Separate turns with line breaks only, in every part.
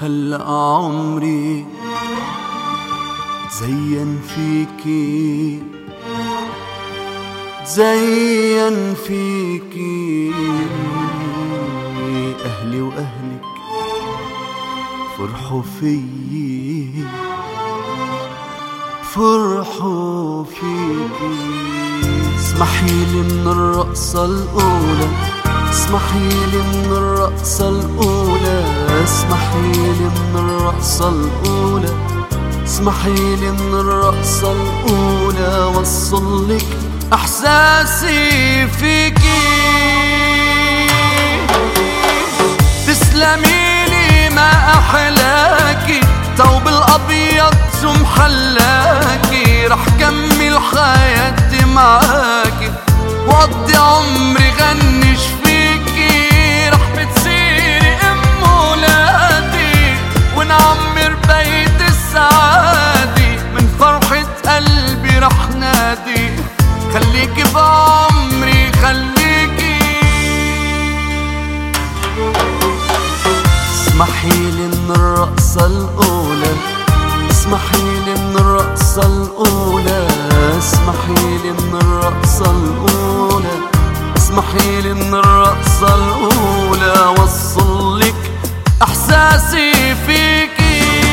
هلأ عمري تزين فيكي تزين فيكي، أهلي وأهلك فرحوا فيي فرحوا فيكي. اسمحيلي من الرقصة الأولى، اسمحيلي من الرقصة الأولى، اسمحيلي من الرقصة الأولى، اسمحيلي من الرقصة الأولى وصلك إحساسي فيكي. تسلميلي ما أحلاكي، ثوب الأبيض شو محلاكي، رح كمل حياتي معاكي وقضي عمري غنش فيكي. رح بتصيري أم ولادي ونعمر بيت السعادة، من فرحة قلبي رح نادي خليكي بعمري خليكي. اسمحيلي من الرقصة الأولى، اسمحيلي من الرقصة الأولى، اسمحيلي من الرقصة الأولى، اسمحيلي من الرقصة الأولى وصلك إحساسي فيكي.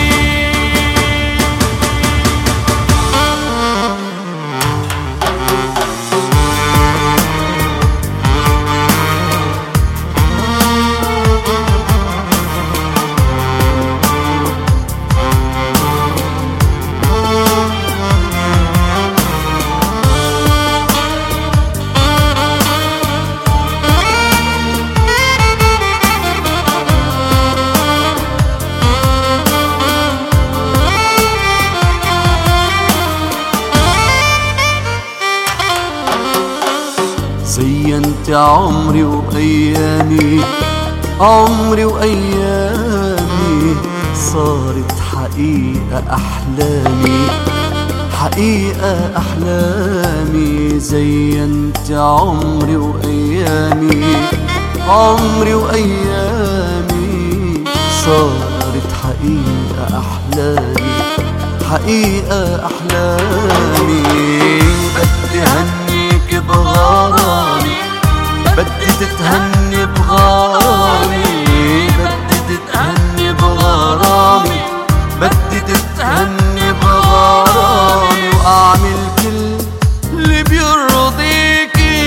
زينت عمري وأيامي، عمري وأيامي صارت حقيقة أحلامي، حقيقة أحلامي. زينت عمري وأيامي، عمري وأيامي صارت حقيقة أحلامي، حقيقة أحلامي. بدي هنيك بغرامي، بدي تتهني بغرامي، بدي تتهني بغرامي، بدي تتهني بغرامي وأعمل كل اللي بيرضيكي.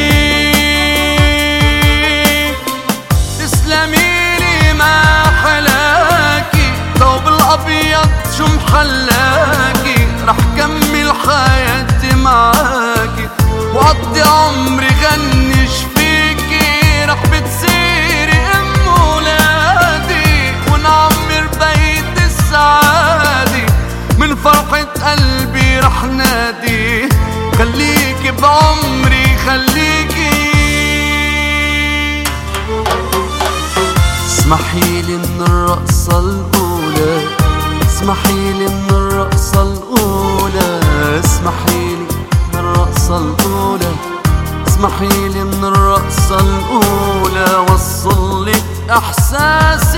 تسلميلي ما حلاكي، ثوب الأبيض شو محلاكي، رح كمل حياتي معاكي وقضي عمري غنش فيكي. رح بتصيري أم ولادي ونعمر بيت السعادة، من فرحة قلبي رح نادي خليكي بعمري خليكي. اسمحيلي من الرقصة الأولى، اسمحيلي من الرقصة الأولى، اسمحيلي من الرقصة الأولى، اسمحيلي من الرقصة الأولى وصلك إحساس